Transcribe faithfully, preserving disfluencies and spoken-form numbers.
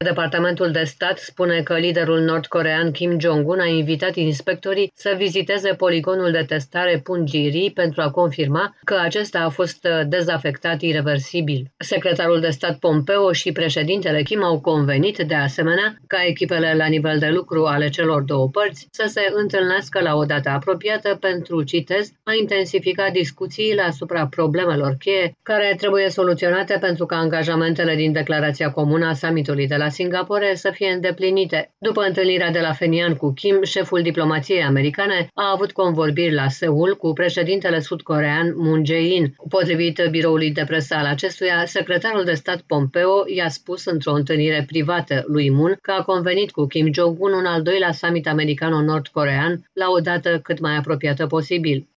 Departamentul de stat spune că liderul nord-coreean Kim Jong-un a invitat inspectorii să viziteze poligonul de testare Punggiri pentru a confirma că acesta a fost dezafectat ireversibil. Secretarul de stat Pompeo și președintele Kim au convenit de asemenea ca echipele la nivel de lucru ale celor două părți să se întâlnească la o dată apropiată pentru, citez, a intensifica discuțiile asupra problemelor cheie care trebuie soluționate pentru ca angajamentele din declarația comună a summitului de la Singapore să fie îndeplinite. După întâlnirea de la Phenian cu Kim, șeful diplomației americane a avut convorbiri la Seul cu președintele sud-coreean Moon Jae-in. Potrivit biroului de presă al acestuia, secretarul de stat Pompeo i-a spus într-o întâlnire privată lui Moon că a convenit cu Kim Jong-un un al doilea summit americano-nord-coreean la o dată cât mai apropiată posibil.